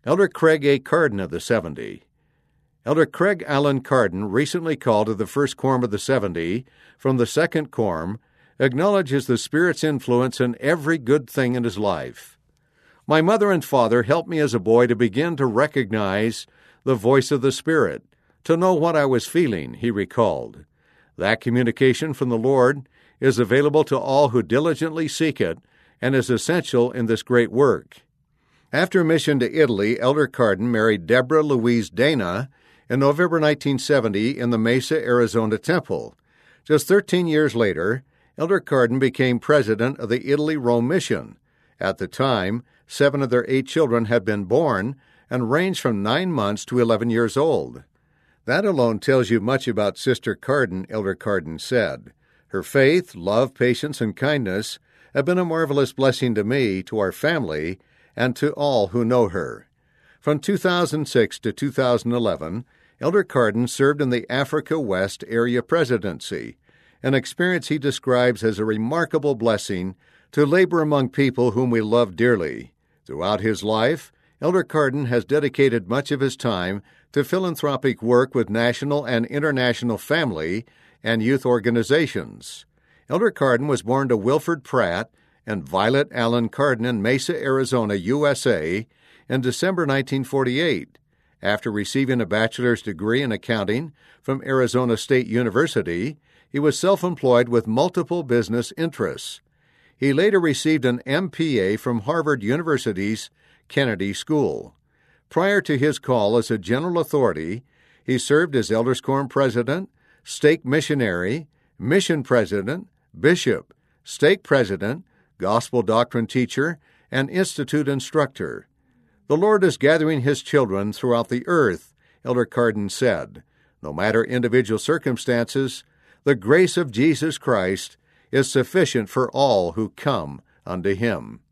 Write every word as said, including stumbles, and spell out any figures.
Elder Craig A. Carden of the seventy. Elder Craig Allen Carden, recently called to the First Quorum of the seventy from the Second Quorum, acknowledges the Spirit's influence in every good thing in his life. My mother and father helped me as a boy to begin to recognize the voice of the Spirit, to know what I was feeling, he recalled. That communication from the Lord is available to all who diligently seek it and is essential in this great work. After mission to Italy, Elder Carden married Deborah Louise Dana in November nineteen seventy in the Mesa, Arizona temple. Just thirteen years later, Elder Carden became president of the Italy-Rome mission. At the time, seven of their eight children had been born and ranged from nine months to eleven years old. That alone tells you much about Sister Carden, Elder Carden said. Her faith, love, patience, and kindness have been a marvelous blessing to me, to our family, and to all who know her. From two thousand six to two thousand eleven, Elder Carden served in the Africa West Area Presidency, an experience he describes as a remarkable blessing to labor among people whom we love dearly. Throughout his life, Elder Carden has dedicated much of his time to philanthropic work with national and international family and youth organizations. Elder Carden was born to Wilford Pratt and Violet Allen Carden in Mesa, Arizona, U S A, in December nineteen forty-eight. After receiving a bachelor's degree in accounting from Arizona State University, he was self-employed with multiple business interests. He later received an M P A from Harvard University's Kennedy School. Prior to his call as a general authority, he served as Elders Quorum President, Stake Missionary, Mission President, Bishop, Stake President, Gospel Doctrine Teacher, and Institute Instructor. The Lord is gathering His children throughout the earth, Elder Carden said. No matter individual circumstances, the grace of Jesus Christ is sufficient for all who come unto Him.